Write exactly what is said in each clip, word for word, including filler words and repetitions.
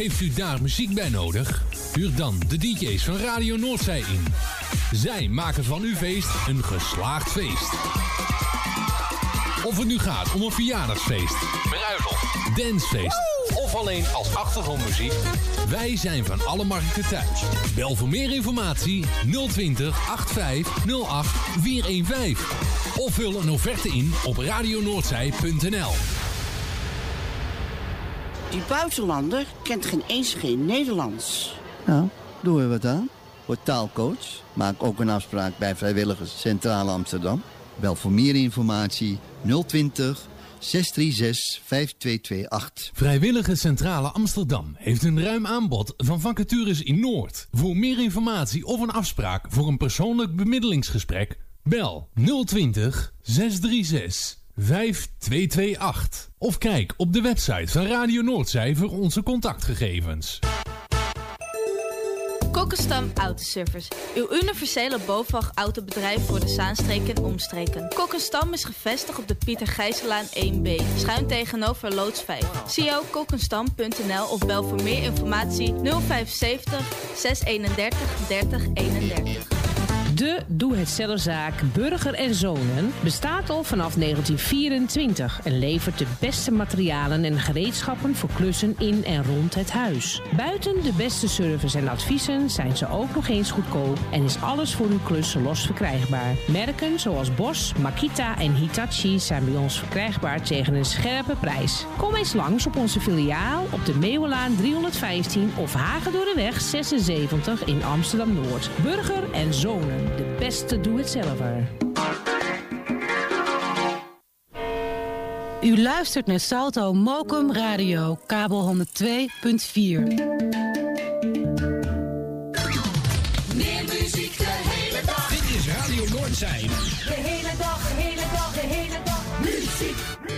Heeft u daar muziek bij nodig? Huur dan de D J's van Radio Noordzij in. Zij maken van uw feest een geslaagd feest. Of het nu gaat om een verjaardagsfeest, bruiloft, dancefeest of alleen als achtergrondmuziek. Wij zijn van alle markten thuis. Bel voor meer informatie nul twintig achtenvijftig nul acht vierhonderdvijftien. Of vul een offerte in op radionoordzij punt n l. Die buitenlander kent geen eens geen Nederlands. Nou, doen we wat aan. Voor taalcoach maak ook een afspraak bij Vrijwilligers Centrale Amsterdam. Bel voor meer informatie nul twintig zes drie zes vijf twee twee acht. Vrijwilligers Centrale Amsterdam heeft een ruim aanbod van vacatures in Noord. Voor meer informatie of een afspraak voor een persoonlijk bemiddelingsgesprek, bel nul twintig zes drie zes vijf twee twee acht. Of kijk op de website van Radio Noordzij voor onze contactgegevens. Kokkenstam Autoservice. Uw universele BOVAG autobedrijf voor de Zaanstreek en omstreken. Kokkenstam is gevestigd op de Pieter Gijsselaan één B. Schuin tegenover loods vijf. C O kokkenstam punt n l of bel voor meer informatie nul vijf zeven nul zes eenendertig dertig eenendertig. De doe-het-zelfzaak Burger en Zonen bestaat al vanaf negentien vierentwintig en levert de beste materialen en gereedschappen voor klussen in en rond het huis. Buiten de beste service en adviezen zijn ze ook nog eens goedkoop en is alles voor uw klus los verkrijgbaar. Merken zoals Bosch, Makita en Hitachi zijn bij ons verkrijgbaar tegen een scherpe prijs. Kom eens langs op onze filiaal op de Meeuwenlaan driehonderdvijftien of Hagedorreweg zesenzeventig in Amsterdam-Noord. Burger en Zonen. De beste doe-het-zelver. U luistert naar Salto Mokum Radio, kabel honderd twee punt vier. Meer muziek de hele dag. Dit is Radio Noordzij. De hele dag, de hele dag, de hele dag. Muziek.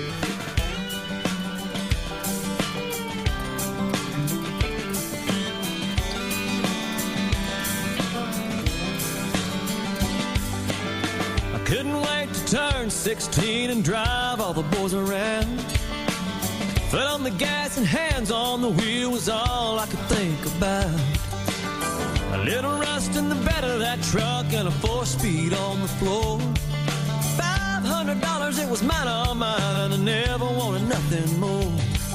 Couldn't wait to turn sixteen and drive all the boys around. Foot on the gas and hands on the wheel was all I could think about. A little rust in the bed of that truck and a four-speed on the floor. Five hundred dollars, it was mine, all mine, and I never wanted nothing more.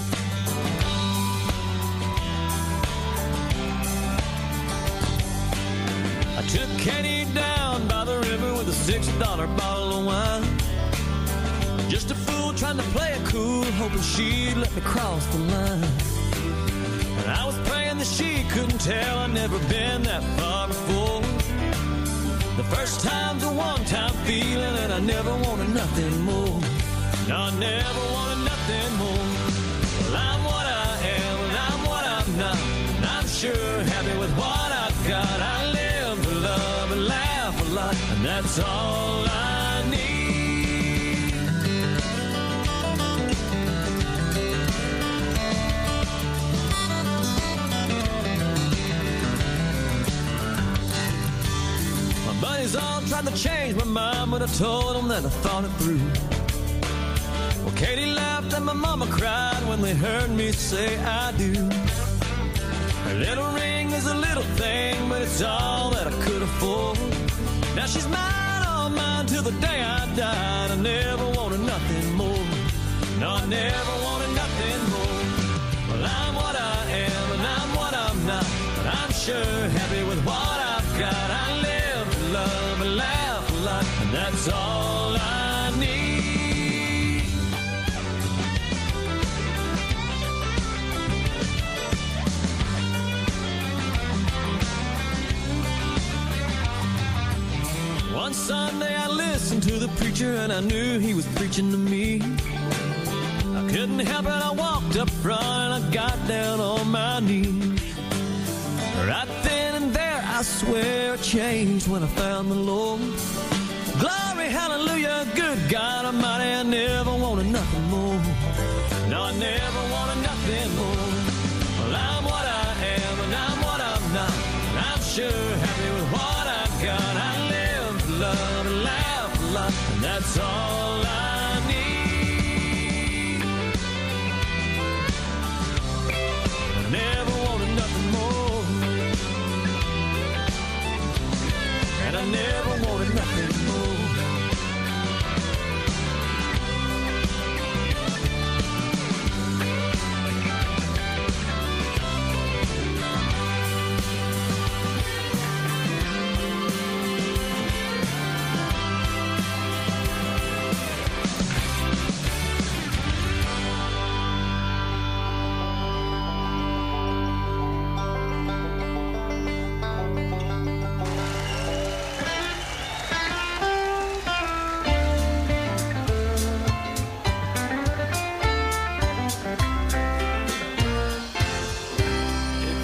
I took Kenny down by the river with a six dollar bottle of wine. Just a fool trying to play it cool, hoping she'd let me cross the line. And I was praying that she couldn't tell I'd never been that far before. The first time's a one-time feeling, and I never wanted nothing more. No, I never wanted nothing more. Well, I'm what I am, and I'm what I'm not. And I'm sure happy with what I've got. I live for love and laugh a lot, and that's all I need. My buddies all tried to change my mind, but I told them that I thought it through. Well, Katie laughed and my mama cried when they heard me say I do. Her little ring is a little thing, but it's all that I could afford. Now she's mine, all mine, till the day I died. I never wanted nothing more. No, I never wanted nothing more. Well, I'm what I am, and I'm what I'm not. But I'm sure happy with what I've got. I live to love and laugh a lot, and that's all I need. One Sunday I listened to the preacher and I knew he was preaching to me. I couldn't help it, I walked up front and I got down on my knees. Right then and there I swear I changed when I found the Lord. Glory, hallelujah, good God Almighty, I never wanted nothing more. No, I never wanted nothing more. Well, I'm what I am and I'm what I'm not. And I'm sure happy with what I've got. I live for love and laugh a lot, and that's all I need. I never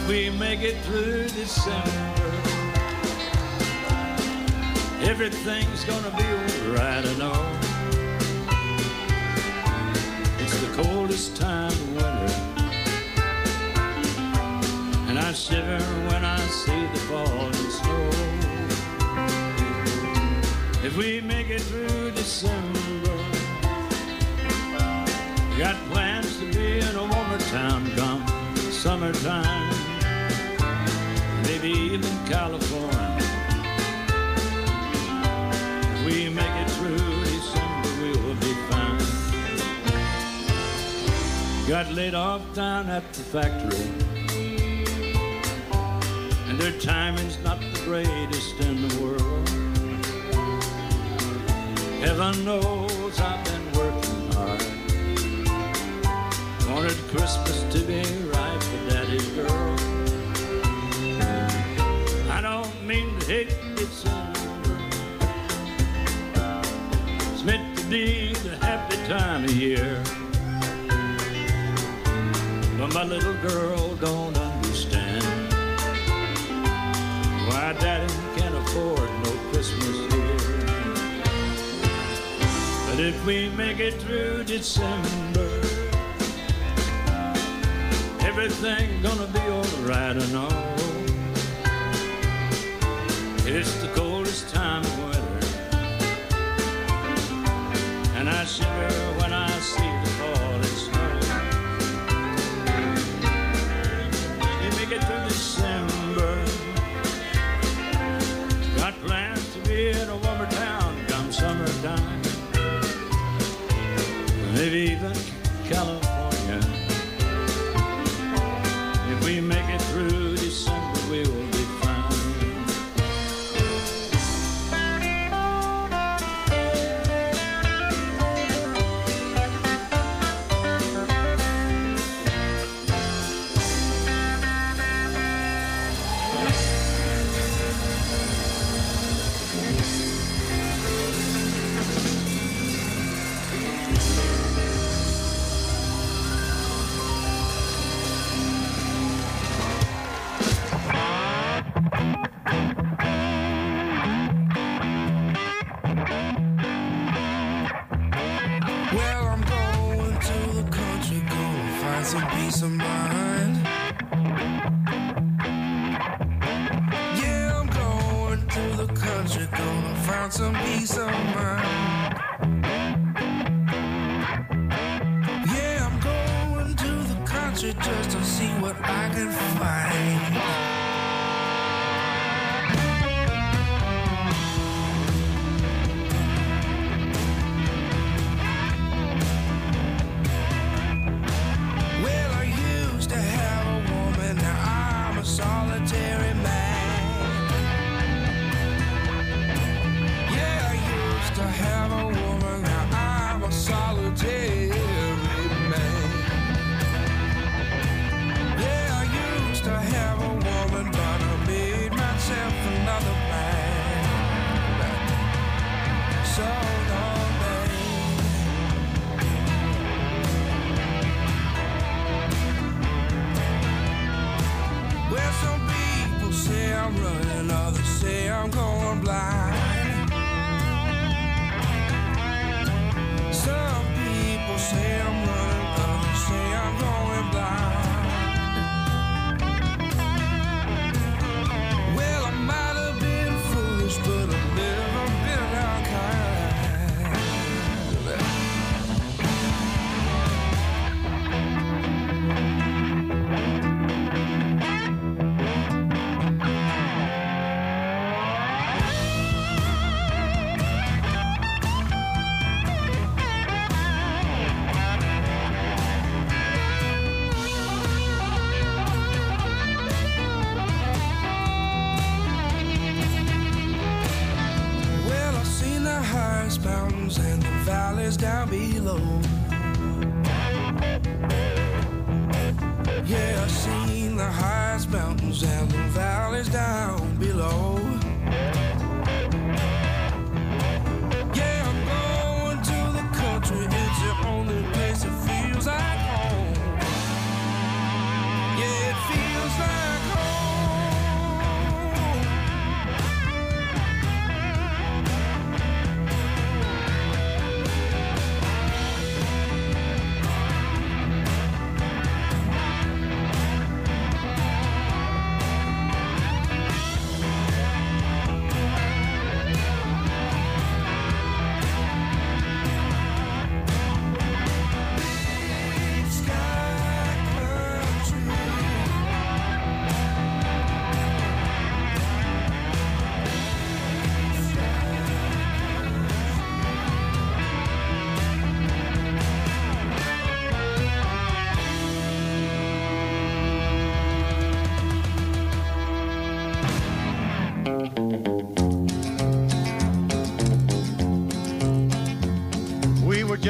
if we make it through December, everything's gonna be alright, I know. It's the coldest time of winter, and I shiver when I see the falling snow. If we make it through December, got plans to be in a warmer town come summertime, maybe even California. If we make it through December, we'll be fine. Got laid off down at the factory, and their timing's not the greatest in the world. Heaven knows I've been working hard. Wanted Christmas to be right for Daddy's girl. I don't mean to hate December. It's meant to be the happy time of year. But my little girl don't understand why Daddy can't afford no Christmas here. But if we make it through December, everything's gonna be alright, I know. It's the coldest time of winter, and I shiver when I see the falling snow. You make it through December, got plans to be in a warmer town come summertime, maybe even California. If we make it through December, we will be fine. Some peace of mind. Yeah, I'm going to the country, gonna find some peace of mind. Yeah, I'm going to the country just to see what I can find. Solitary man. Yeah, I used to have a woman, now I'm a solitary man. Yeah, I used to have a woman, but I made myself another man. So long, well, some people say I'm running, others say I'm going blind. Some people say I'm running, others say I'm going blind. Well, I might have been foolish, but I've never been unkind. Mountains and the valleys down below. Yeah, I've seen the highest mountains and the valleys down below. Yeah, I'm going to the country, it's the only place that feels like home. Yeah, it feels like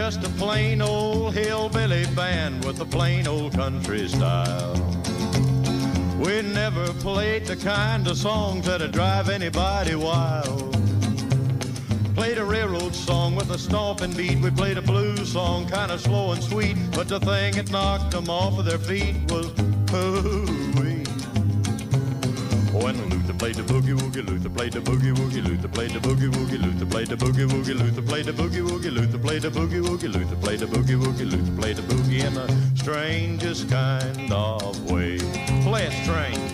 just a plain old hillbilly band with a plain old country style. We never played the kind of songs that'd drive anybody wild. Played a railroad song with a stomping beat. We played a blues song, kind of slow and sweet. But the thing that knocked them off of their feet was hooey. When Luther played the boogie woogie, Luther played the boogie woogie, Luther played the boogie woogie, Luther played the boogie woogie, Luther played the boogie woogie, Luther played the boogie woogie, Luther played the boogie woogie, Luther played the boogie in the strangest kind of way. Play it strange.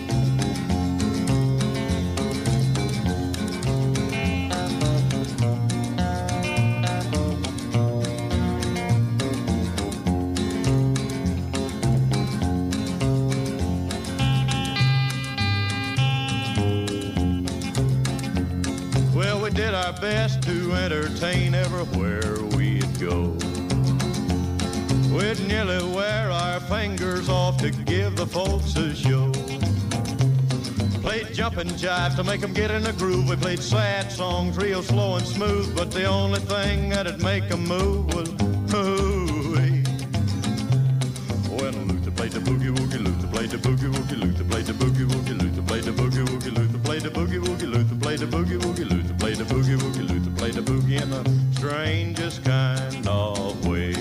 Did our best to entertain everywhere we'd go. We'd nearly wear our fingers off to give the folks a show. Played jumping jive to make them get in the groove. We played sad songs real slow and smooth, but the only thing that'd make them move was hooey. When Luther played the boogie woogie, Luther played the boogie woogie, Luther played the boogie woogie, Luther played the boogie woogie, Luther played the boogie woogie, Luther played the boogie woogie, Luther played the boogie woogie, Luther played the boogie in the strangest kind of way.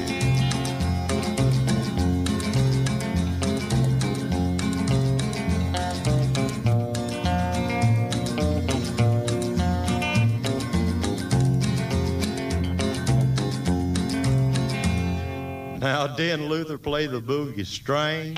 Now didn't Luther play the boogie strange?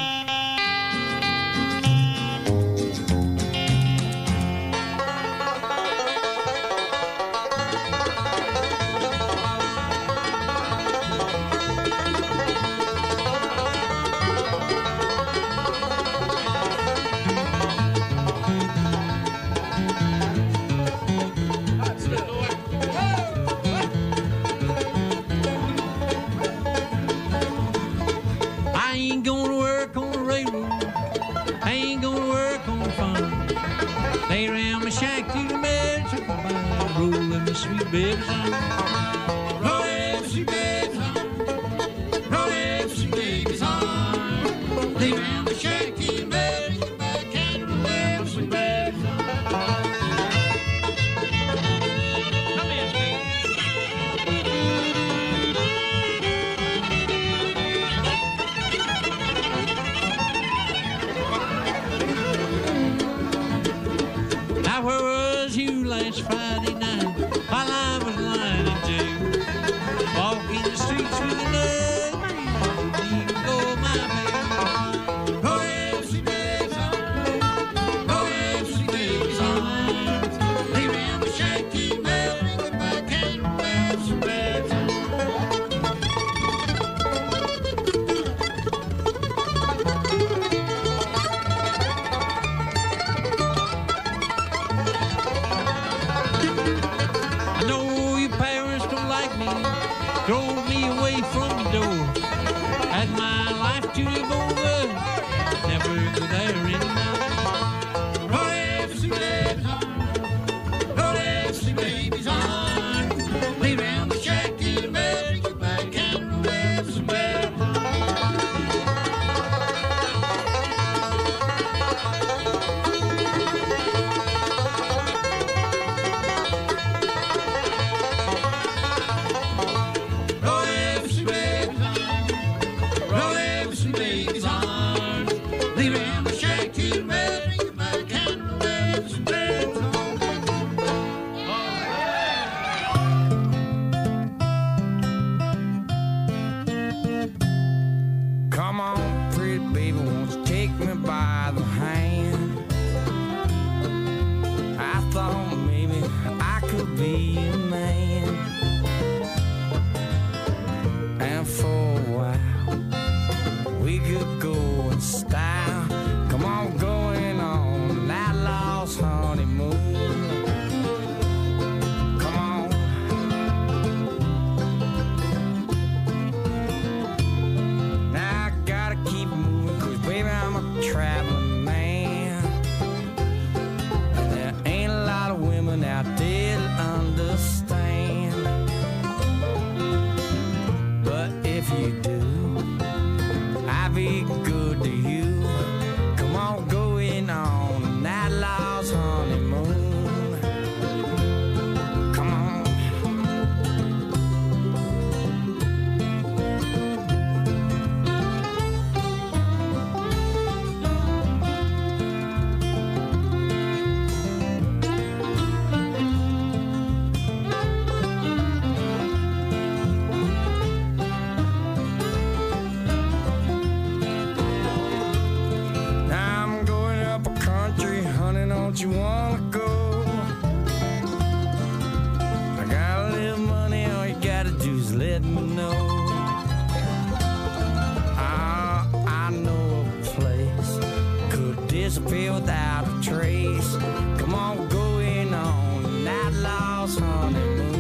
disappear without a trace. Come on, we're going on an outlaw's honeymoon.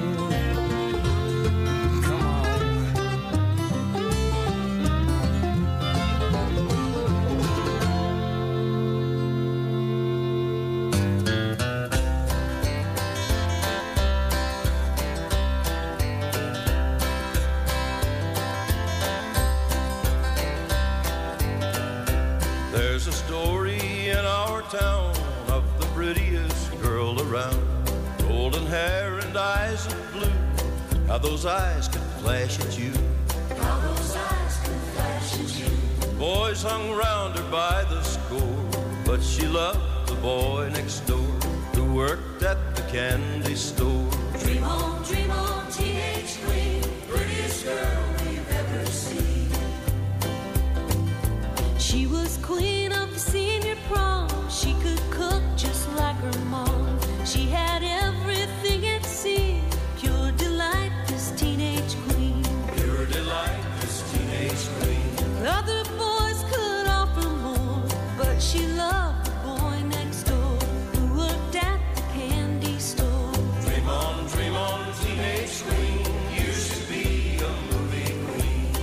Come on. There's a story in our town of the prettiest girl around. Golden hair and eyes of blue. How those eyes can flash at you. How those eyes can flash at you. Boys hung round her by the score, but she loved the boy next door who worked at the candy store. Dream on, dream on, teenage queen, prettiest girl we've ever seen. She was queen of the senior prom. She could cook just like her mom. She had everything it seemed. Pure delight, this teenage queen. Pure delight, this teenage queen. Other boys could offer more, but she loved the boy next door who worked at the candy store. Dream on, dream on, teenage queen. You should be a movie queen.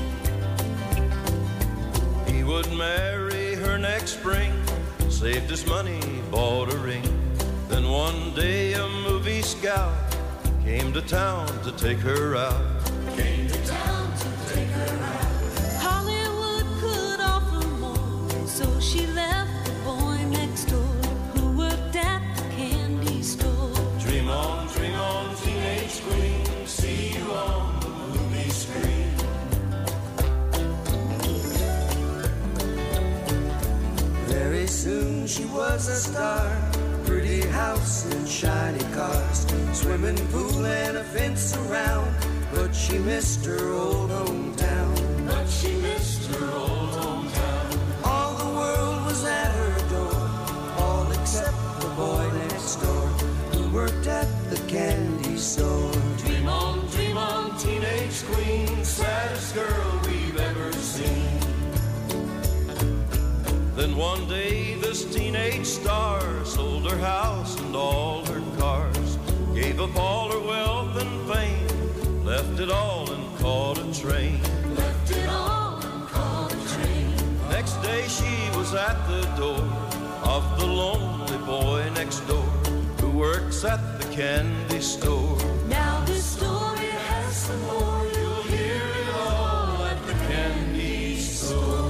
He would marry her next spring, saved his money, bought a ring. Then one day a movie scout came to town to take her out. Came to town to take her out. Hollywood could offer more, so she left the boy next door who worked at the candy store. Dream on, dream on, teenage queen. See you on the movie screen. Very soon she was a star. Pretty house and shiny cars, swimming pool and a fence around. But she missed her old hometown. But she missed her old hometown. All the world was at her door, all except the boy next door who worked at the candy store. Dream on, dream on, teenage queen. Saddest girl we've ever seen. Then one day this teenage star sold her house and all her cars, gave up all her wealth and fame, left it all and caught a train. Left it all and caught a train. Next day she was at the door of the lonely boy next door who works at the candy store. Now this story has some more. You'll hear it all at the candy store.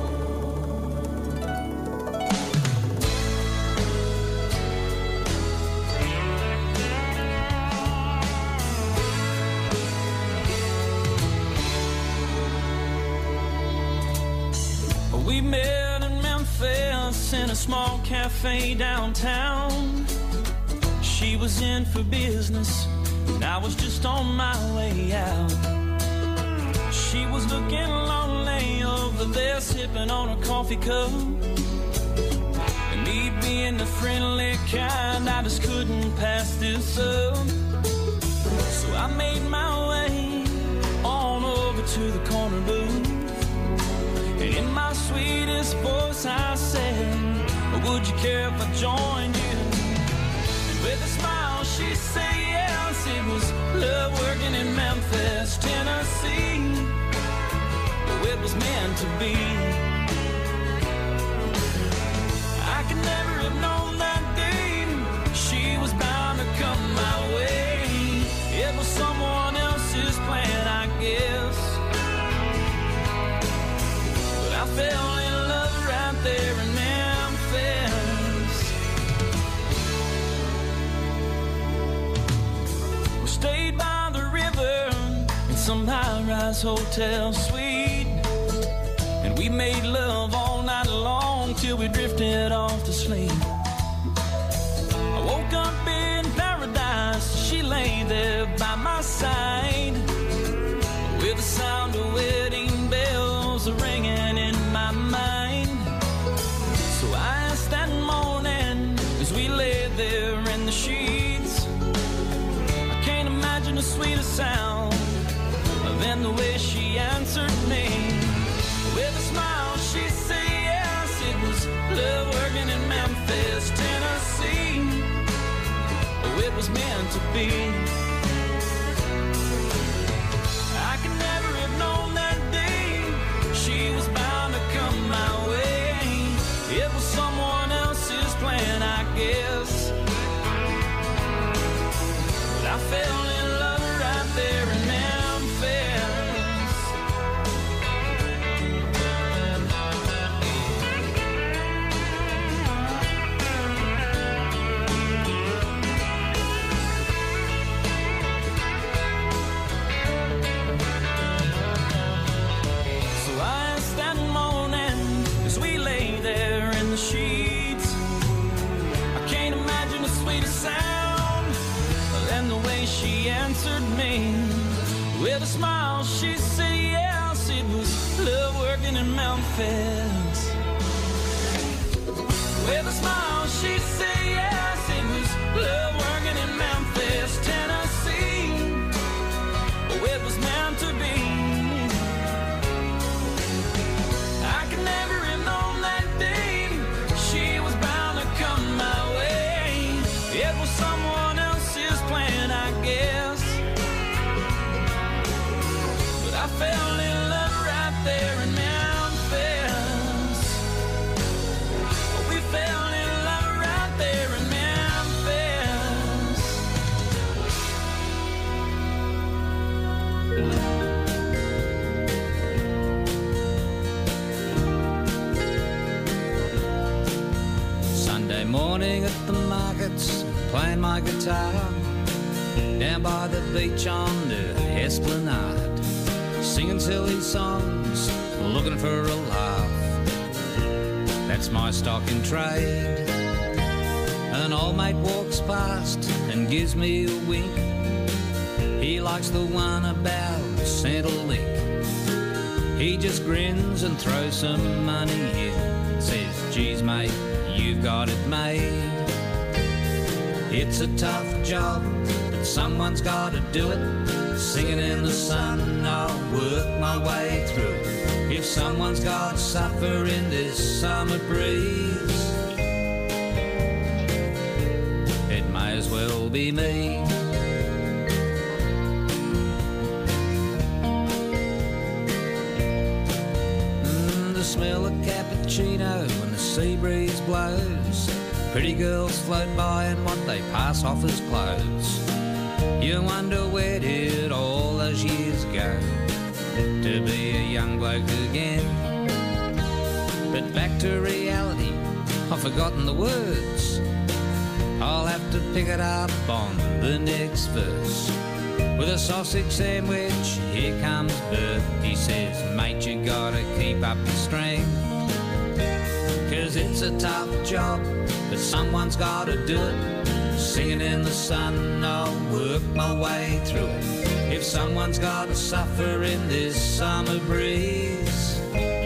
We met in Memphis in a small cafe downtown. She was in for business, and I was just on my way out. She was looking lonely over there, sipping on a coffee cup. And me being the friendly kind, I just couldn't pass this up. So I made my way on over to the corner booth. And in my sweetest voice I said, would you care if I joined you? And with a smile she said yes. It was love working in Memphis, Tennessee. Oh, it was meant to be. I could never have known that day she was bound to come my way. It was someone else's plan, I guess. I fell in love right there in Memphis. We stayed by the river in some high-rise hotel suite, and we made love all night long till we drifted off to sleep. I woke up in paradise. She lay there by my side with the sound of wedding bells ringing in my mind. So I asked that morning as we lay there in the sheets, I can't imagine a sweeter sound than the way she answered me. With a smile she said yes, it was love. Memphis, Tennessee. Oh, it was meant to be. I could never have known that day she was bound to come my way. It was someone else's plan, I guess. But I fell in love right there in Memphis. So I asked that morning as we lay there in the sheets, I can't imagine a sweeter sound than the way she answered me. With a smile she said yes, it was love working in Memphis. With a smile she said yes, it was love working in Memphis, Tennessee. Oh, it was meant to be. I could never have known that day she was bound to come my way. It was someone else's plan, I guess. But I fell in love right there in Memphis. We fell in love right there in Memphis. Sunday morning at the markets, playing my guitar down by the beach on the Esplanade, singing silly songs, looking for a laugh. That's my stock in trade. An old mate walks past and gives me a wink. He likes the one about Centrelink. He just grins and throws some money in. Says, geez mate, you've got it made. It's a tough job, but someone's got to do it. Singing in the sun, I'll work my way through it. If someone's got to suffer in this summer breeze, it may as well be me. Mm, the smell of cappuccino when the sea breeze blows. Pretty girls float by in what they pass off as clothes. You wonder where did all those years go to be a young bloke again. But back to reality, I've forgotten the words. I'll have to pick it up on the next verse. With a sausage sandwich, here comes Bert. He says, mate, you gotta keep up your strength. Cause it's a tough job, but someone's gotta do it. Singing in the sun, I'll work my way through it. If someone's got to suffer in this summer breeze,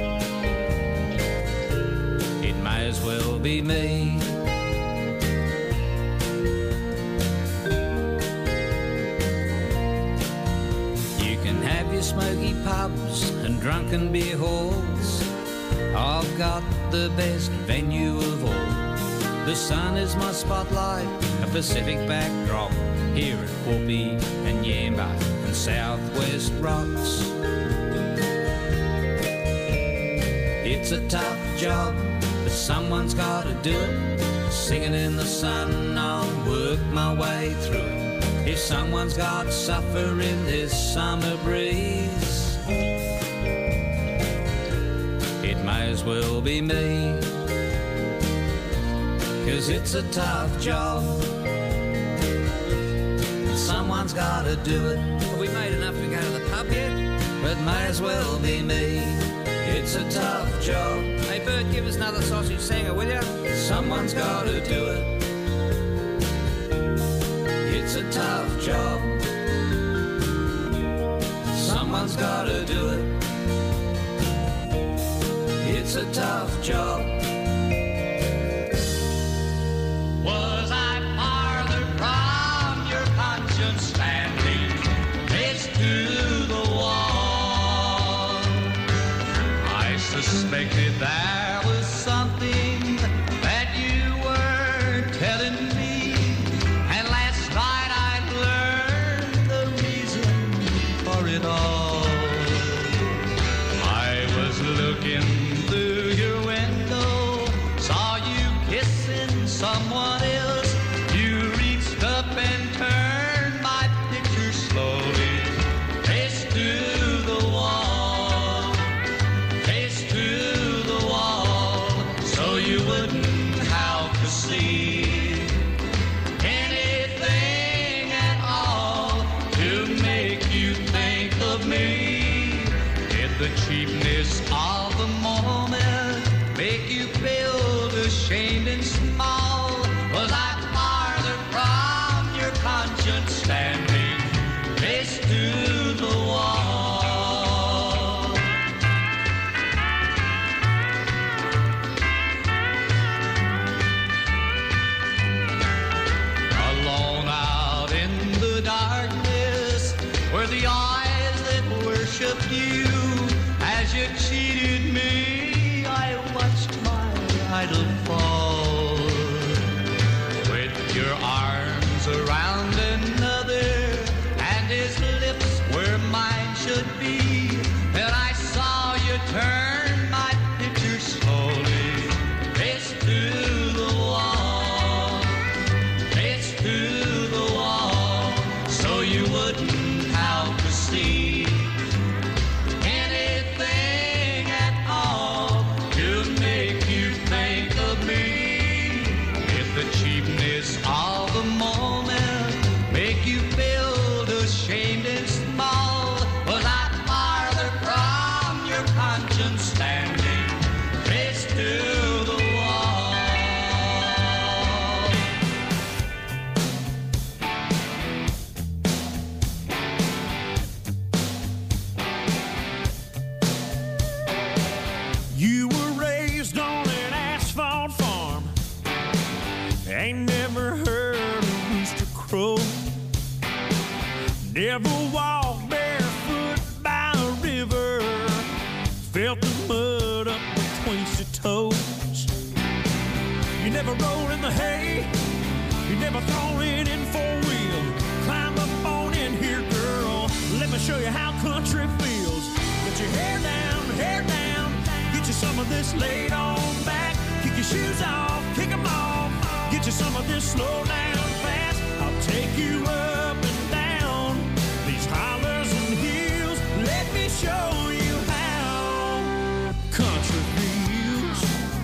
it may as well be me. You can have your smoky pubs and drunken beer halls. I've got the best venue of all. The sun is my spotlight, a Pacific backdrop, here at Whoopi and Yamba and Southwest Rocks. It's a tough job, but someone's got to do it. Singing in the sun, I'll work my way through it. If someone's got to suffer in this summer breeze, it may as well be me. Cause it's a tough job, someone's gotta do it. Have we made enough to go to the pub yet? But may as well be me. It's a tough job. Hey Bert, give us another sausage singer, will ya? Someone's gotta do it. It's a tough job, someone's gotta do it. It's a tough job. Was I farther from your conscience standing next to the wall? I suspected there was something that you were kissing someone else. You reached up and turned my picture slowly, face to the wall, face to the wall, so you wouldn't have to see anything at all to make you think of me. Did the cheapness of the moment make you feel ashamed and small? Was I farther from your conscience standing face to the wall? Alone out in the darkness were the eyes that worshiped you. As you cheated me, I watched my idol fall. With your arms around another and his lips where mine should be, and I saw you turn my picture slowly, face to the wall, face to the wall, so you wouldn't have to see anything at all to make you think of me. If the cheapness of the moment make you feel ashamed and small, was I farther from your conscience standing face to the wall? You were raised on an asphalt farm, ain't never heard a rooster crow, never walked barefoot by a river, felt the mud up between your toes. You never rolled in the hay, you never thrown it in four wheel. Climb up on in here, girl, let me show you how country feels. Get your hair down, hair down, get you some of this laid on back. Kick your shoes off, kick 'em off, get you some of this slow down fast. I'll take you up and down these hollers and hills. Let me show you how country feels.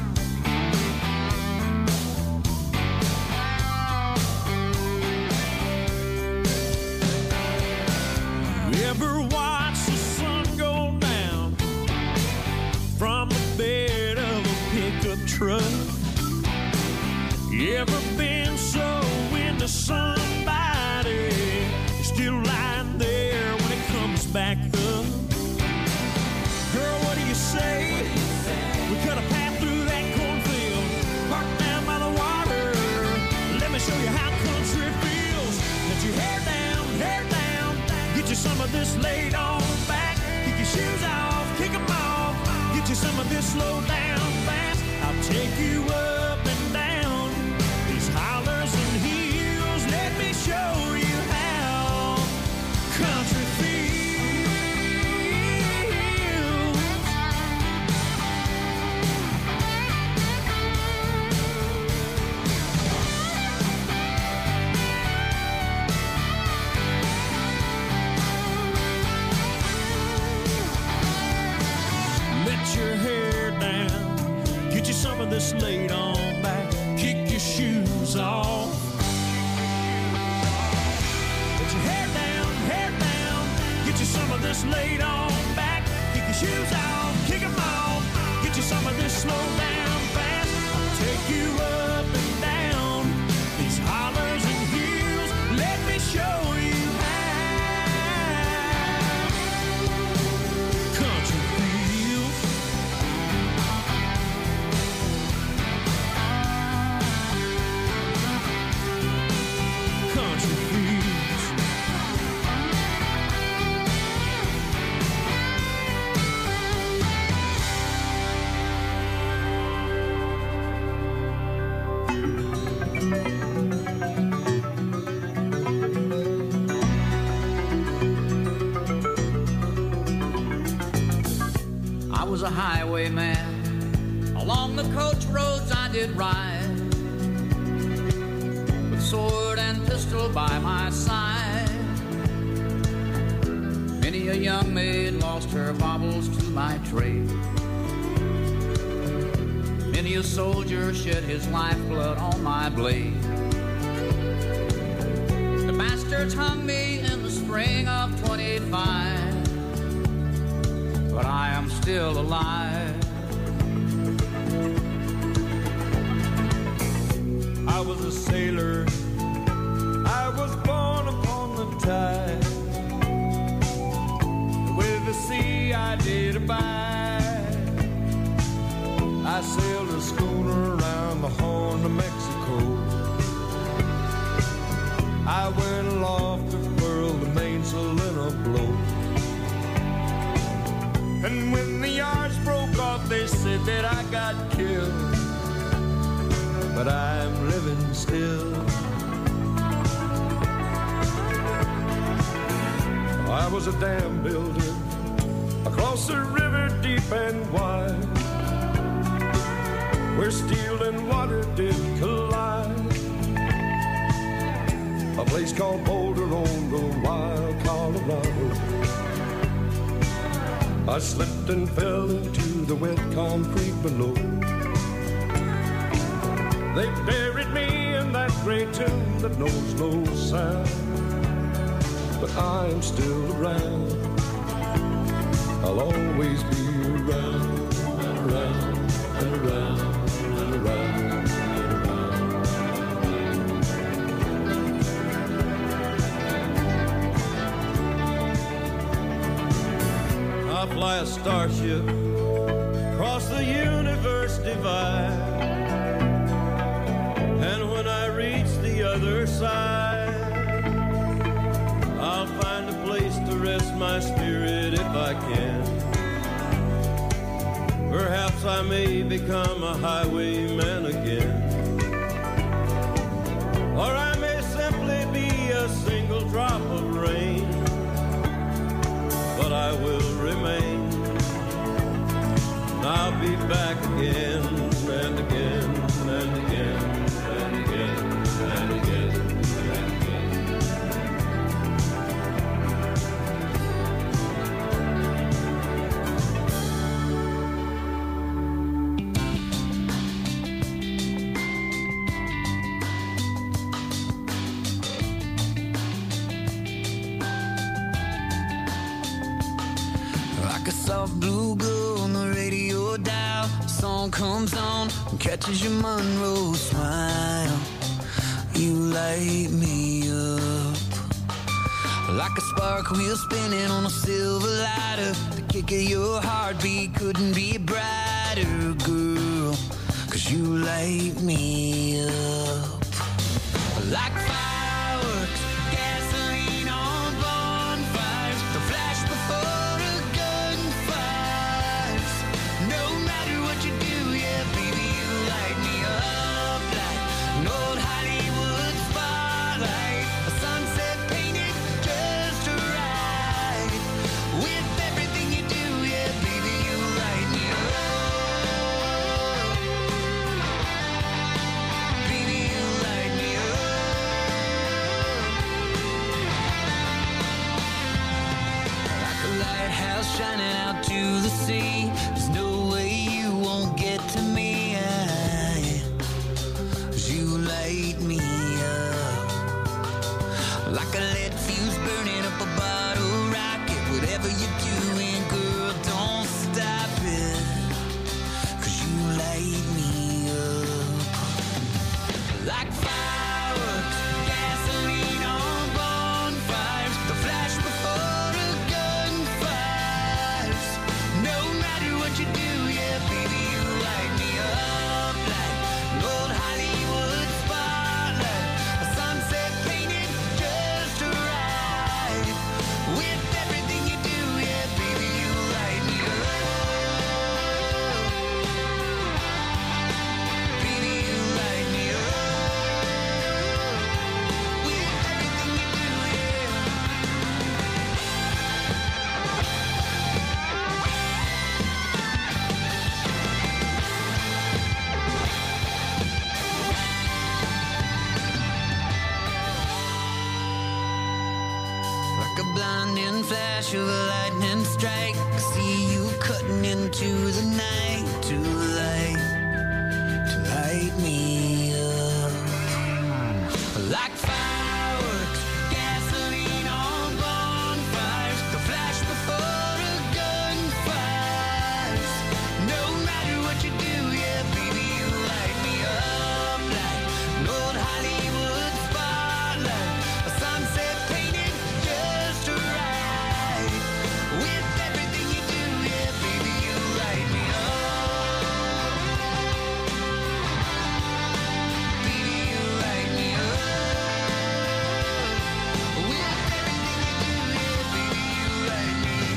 You ever watch the sun go down from the bed of a pickup truck? You ever been so into somebody you're still lying there when it comes back up? Girl, what do you say? We cut a path through that cornfield, park down by the water. Let me show you how country feels. Get your hair down, hair down, get you some of this laid on back. Kick your shoes off, kick 'em off, get you some of this slow down fast. I'll take you up and down these hollers and hills. Let me show you how country feels. Let your hair down, get you some of this laid on back. Kick your shoes off. Get your hair down, hair down, get you some of this laid on back. Kick your shoes off, kick 'em off, get you some of this slow down fast. I'll take you up and down these hollers and hills. Let me show you how country feels. Country feels. I was a highwayman. Along the coach roads I did ride. sword and pistol by my side. Many a young maid lost her baubles to my trade. Many a soldier shed his lifeblood on my blade. The bastards hung me in the spring of twenty-five, but I am still alive. I was a sailor, I was born upon the tide. With the sea I did abide. I sailed a schooner around the Horn of Mexico. I went aloft to furl the mainsail in a blow. And when the yards broke off, they said that I got killed. But I'm living still. I was a dam builder across a river deep and wide, where steel and water did collide. A place called Boulder on the wild Colorado. I slipped and fell into the wet concrete below. They buried me in that gray tomb that knows no sound. But I am still around. I'll always be around and around and around and around and around. I fly a starship across the universe divide. And when I reach the other side, I'll find a place to rest my spirit if I can. Perhaps I may become a highwayman again. Or I may simply be a single drop of rain. But I will remain. And I'll be back again and again and again. And again, and again, and again. Like a soft blue glow on the radio dial, song comes on and catches your Monroe smile. You light me up like a spark wheel spinning on a silver lighter. The kick of your heartbeat couldn't be brighter, girl, 'cause you light me up like fireworks, gasoline on bonfires, the flash before a gunfires. No matter what you do, yeah, baby, you light me up like an old Hollywood spotlight, a sunset painted just right. With everything you do, yeah, baby, you light me up. Baby, you light me up. Like a lighthouse shining out to the sea, there's no way you won't get to me. You light me up like a lead fuse burning up a bottle rocket. Whatever you're doing, girl, don't stop it, 'cause you light me up like fireworks, gasoline on bonfires, the flash before a gunfires. No matter what you do, yeah, baby, you light me up like an old Hollywood spotlight, a sunset painted just right. With everything you do, yeah, baby, you light me up. Baby, you light me up. blinding flash of a lightning strike. See you cutting into the night to light, to light me up. Like fireworks, gasoline on bonfires, the flash before a gun fires. No matter what you do, yeah, baby, you light me up like an old Hollywood spotlight, a sunset painted just right. With everything you do, yeah, baby, you light me up. Baby, you light me up. With everything you do, yeah, baby, you light me up.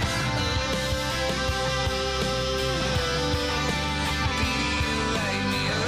Baby, you light me up.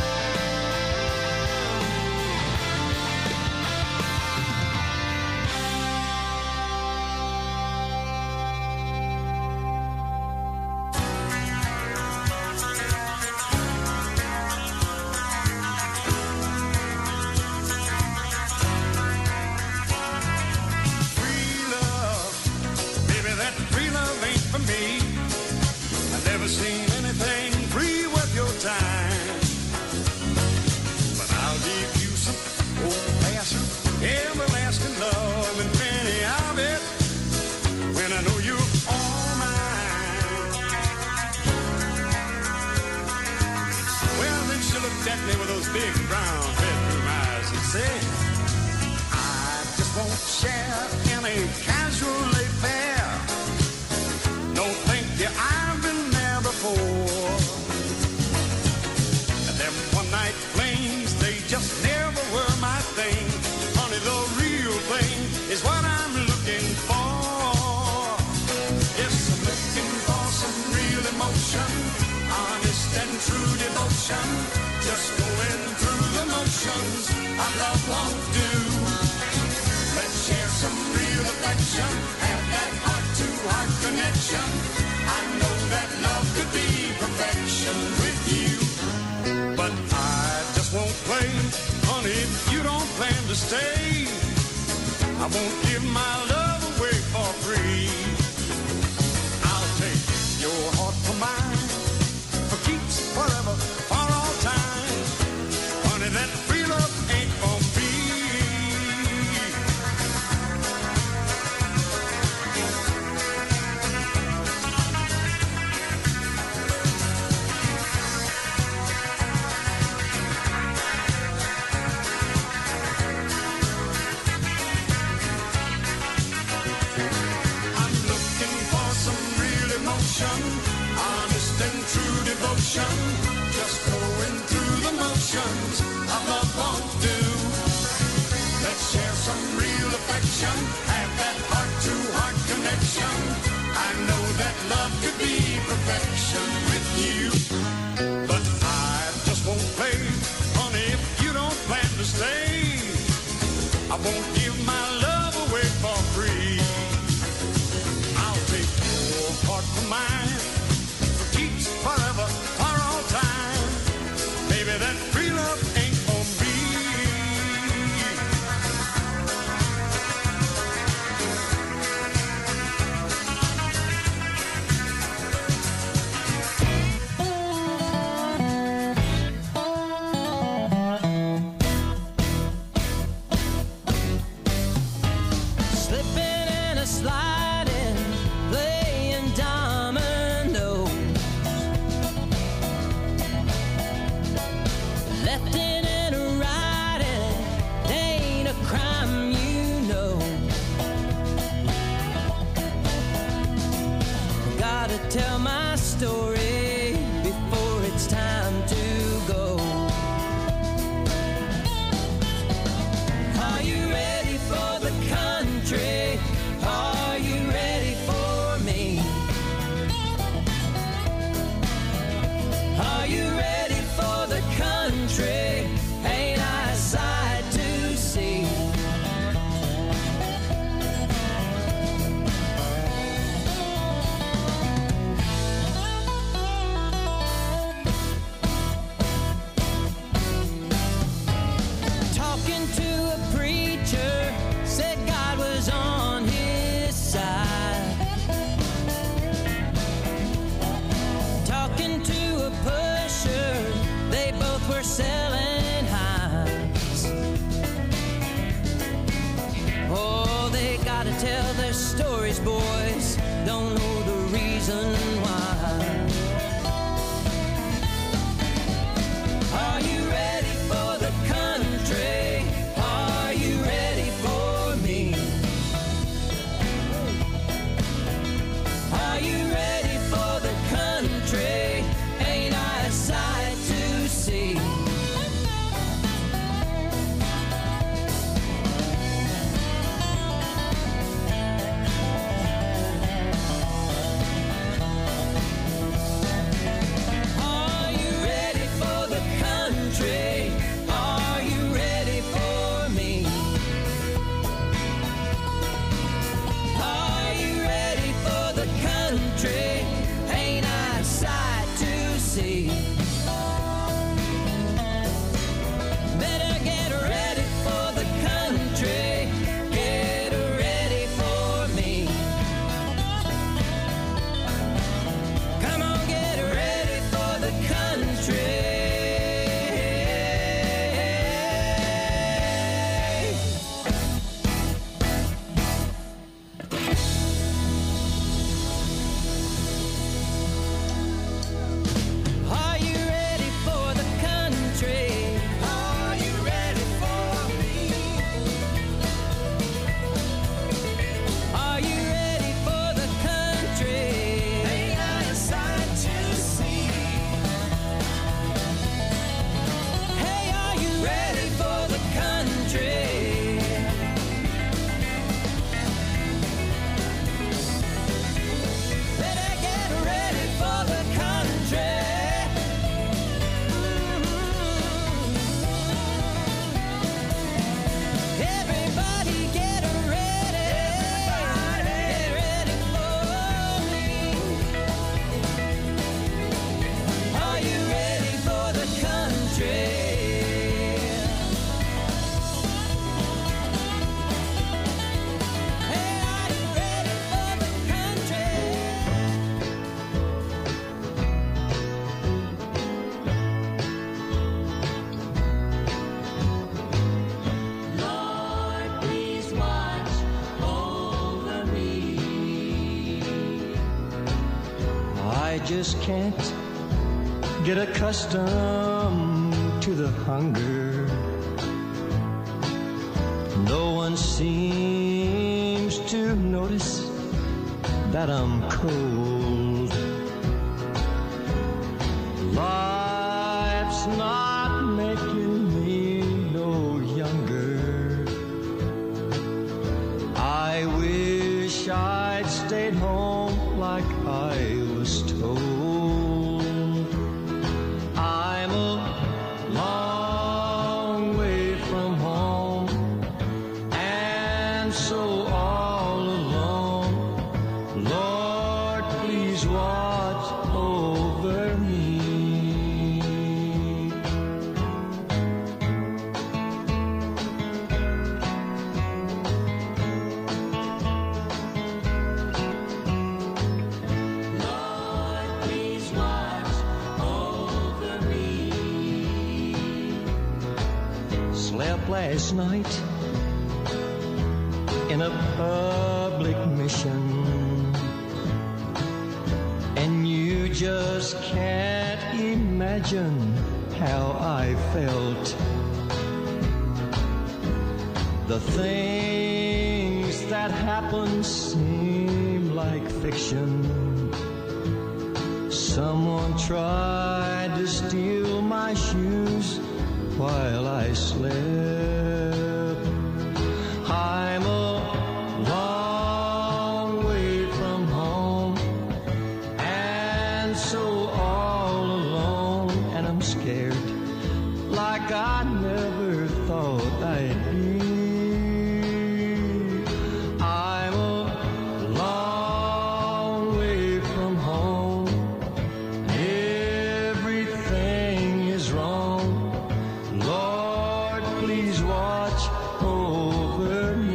Free love, baby, that free love ain't for me. I've never seen anything free worth your time. But I'll give you some old-fashioned, everlasting love, and plenty of it when I know you're all mine. Well, then she looked at me with those big brown bedroom eyes and said, I just won't share any casual affair. No, thank you, I've been there before. And them one-night flings, they just never were my thing. Honey, the real thing is what I'm looking for. Yes, I'm looking for some real emotion, honest and true devotion. Just going through the motions of love won't do. Let's share some real affection, have that heart-to-heart connection. I know that love could be perfection with you. But I just won't play, honey, if you don't plan to stay. I won't give my love away for free. I'll take your heart for mine, for keeps, forever, for all time. Honey, that free love ain't for me. I'm looking for some real emotion, honest and true devotion. Just going through the motions of love won't do. Let's share some real affection, have that heart-to-heart connection. I know that love could be perfection with you. But I just won't play, honey, if you don't plan to stay. I won't give my love away for free. I'll take your heart for mine, for keeps, forever, for all time. Baby, that free love ain't for me. just can't get accustomed to the hunger. No one seems to notice that I'm cold. Life's not making me no younger. I wish I'd stayed home like I was told. I'm a long way from home, and so all alone. Lord, please watch over me. Lord, please watch over me. Slept last night in a public mission, and you just can't imagine how I felt. The things that happen seem like fiction. Someone tried to steal my shoes while I slept. I'm a long way from home, and so all alone, and I'm scared like I never thought I'd be. I'm a long way from home. Everything is wrong. Lord, please watch over me.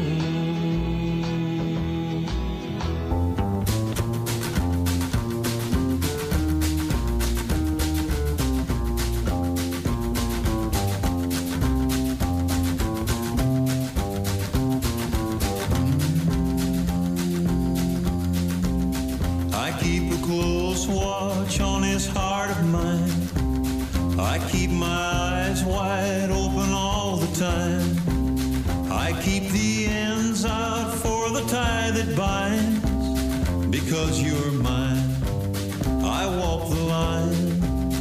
I keep a close watch on this heart of mine. I keep my eyes wide open all the time. I keep the ends out for the tie that binds. Because you're mine, I walk the line.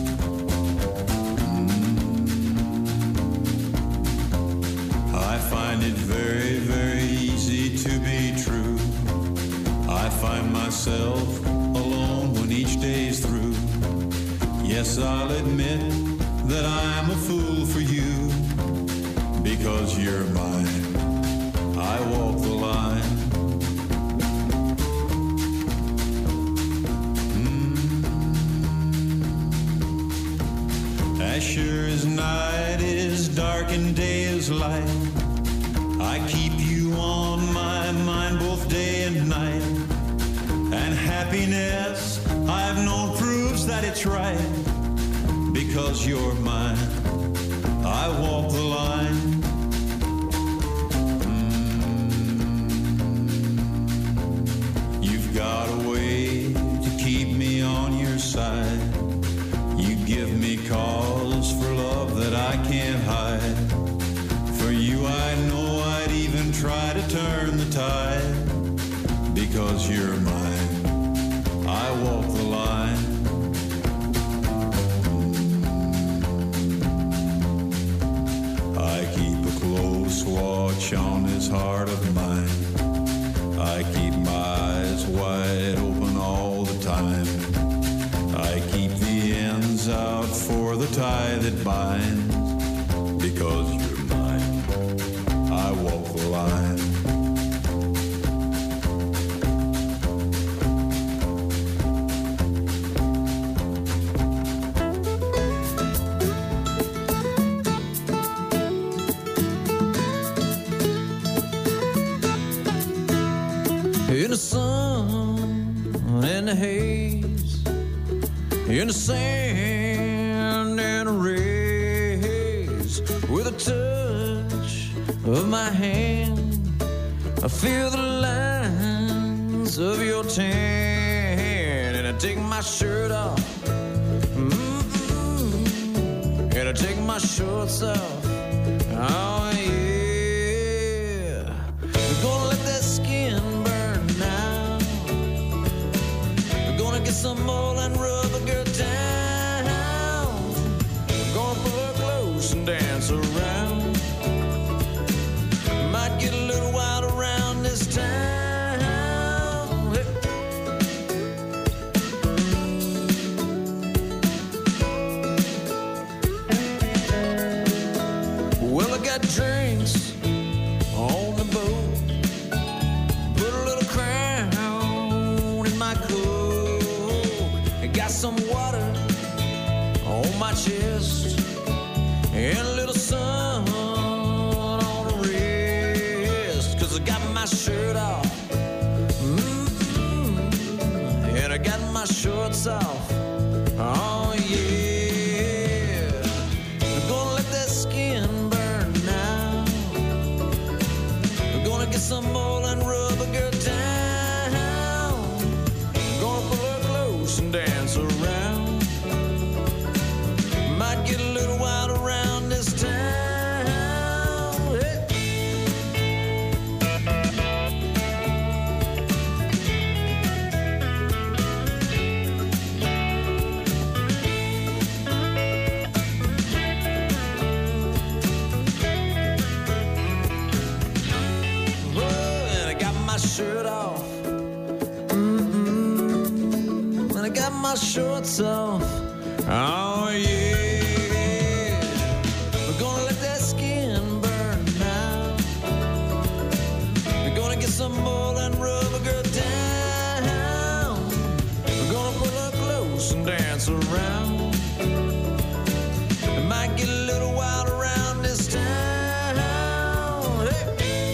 I find it very, very easy to be true. I find myself alone when each day's through. Yes, I'll admit that I'm a fool for you. Because you're mine, I walk the line. Mm. As sure as night is dark and day is light, I keep you on my mind both day and night. And happiness I've known proves that it's right. Because you're mine, I walk the line. Mm. You've got a way to keep me on your side. You give me cause for love that I can't hide. For you I know I'd even try to turn the tide. Because you're mine, I walk the line. I keep a close watch on this heart of mine. I keep my eyes wide open all the time. I keep the ends out for the tie that binds. Because you're mine, I walk the line. In the sun and the haze, in the sand and the rays, with a touch of my hand, I feel the lines of your tan, and it take my shirt off. Mm-mm. And I take my shorts off. Oh yeah. We're gonna let that skin burn now. We're gonna get some oil and rub a girl down. We're gonna pull her close and dance around. Might get a little wild around this town. Got drinks on the boat. Put a little crown in my coat. I got some water on my chest and a little sun on the wrist. Cause I got my shirt off. Mm-hmm. And I got my shorts off. Oh yeah. I'm gonna let that skin get some oil and rub a girl down. Gonna pull her close and dance around. Might get a little wild around this town. Hey. Shirt off. Mm-mm. When I got my shorts off. Oh yeah. We're gonna let that skin burn now. We're gonna get some oil and rub a girl down. We're gonna pull her close and dance around. We might get a little wild around this town. Hey.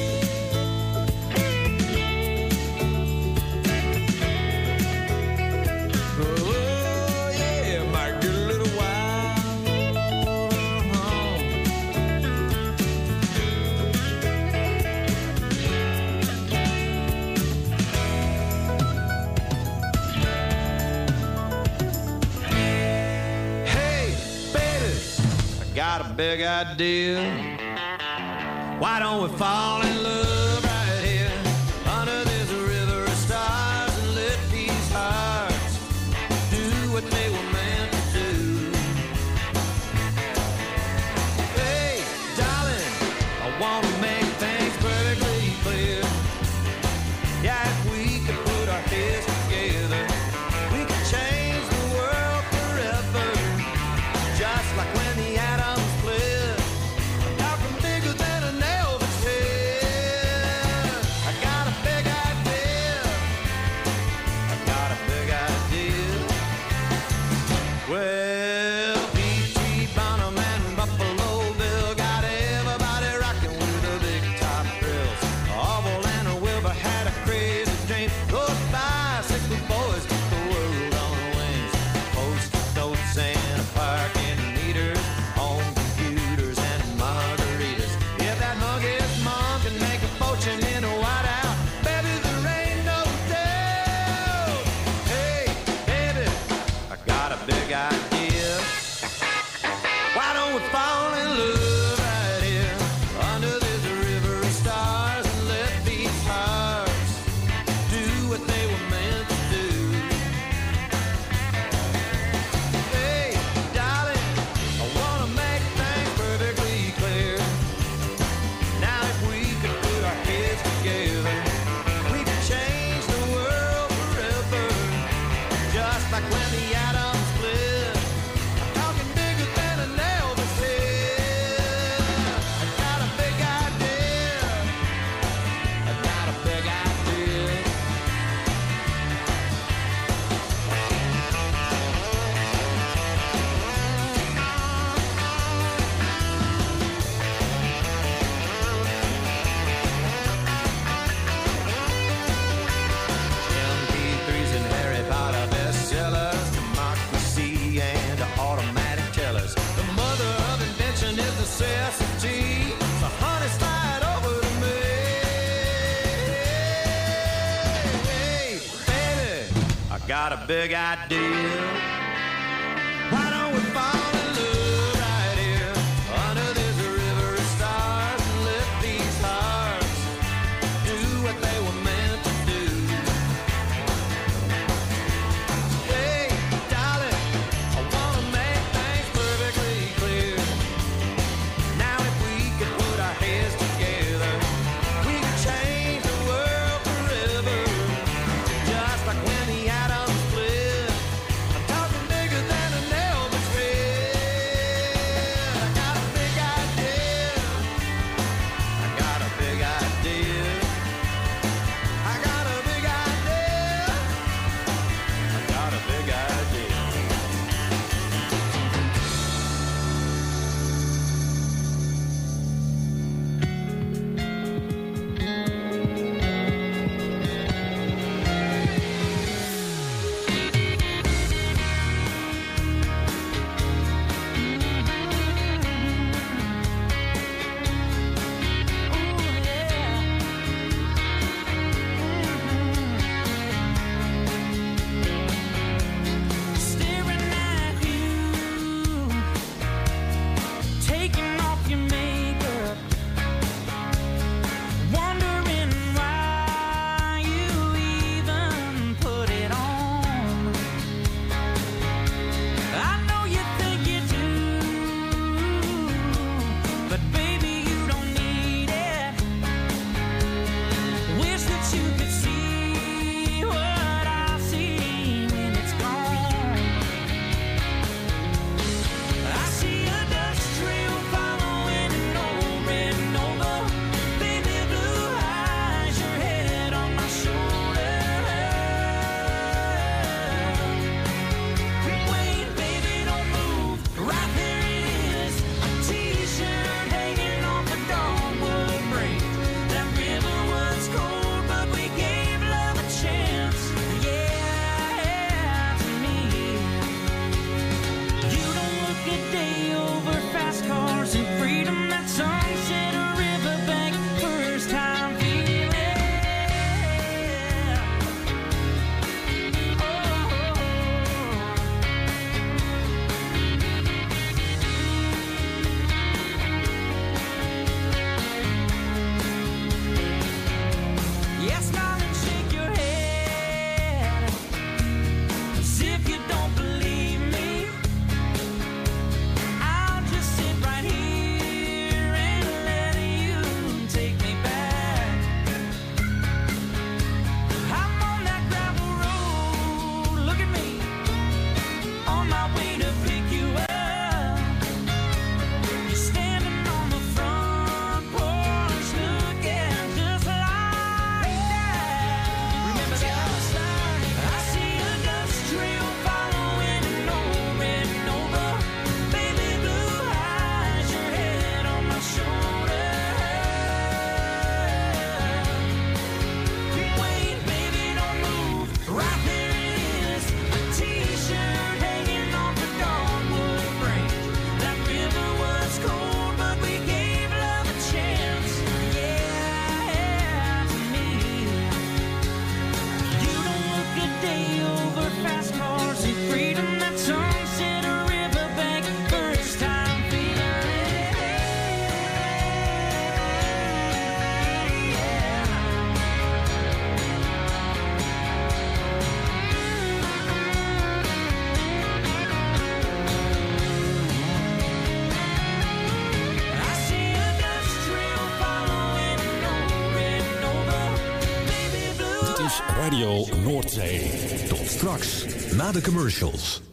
Got a big idea. Why don't we fall in love right here under this river of stars and let these hearts do what they were meant to do? Hey, darling, I want to make things perfectly clear. Yeah, if we could put our heads together, we could change the world forever. Just like when the atoms split, talking bigger than an Elvis head. I got a big idea. I got a big idea. Well, P T Bonham and Buffalo Bill got everybody rocking with a got a big idea. Why don't we fall in love right here under this river of stars and let these hearts do what they were meant to do? Hey, darling, I wanna make things perfectly clear. Now if we could put our heads together, we could change the world forever. Just like when the atoms split, I'm talking bigger than an Elvis thread. I got a big idea. I got a big idea. I got a big idea. I got a big idea. Staring at you, taking off your makeup, wondering why you even put it on. I know you think you do, but baby you don't need it. Wish that you could see what I see when it's gone. I see a dust trail following and over and over. Baby blue eyes, your head on my shoulder. Wait, baby, don't move. Right there it is, a t-shirt hanging off a dogwood break. That river was cold, but we gave love a chance. Yeah, to me. You don't look a day over fast cars and freedom. That sunset or riverbank, first time feeling. Yes, darling, shake your head as if you don't believe me. I'll just sit right here and let you take me back. I'm on that gravel road, look at me, on my way to pick you up. You're standing on the front porch looking just like that. Remember just like I see a dust trail following and over and over. Baby blue eyes, your head on my shoulder. Wait, baby, don't move. Right there it is, a t-shirt hanging off a dogwood break. That river was cold, but we gave love a chance. Yeah, to me. You don't look a day over fast cars and freedom. That sunset or riverbank, first time feeling. I see a dust trail following and over and over. Baby blue Dit is Radio Noordzee. Tot straks, na de commercials.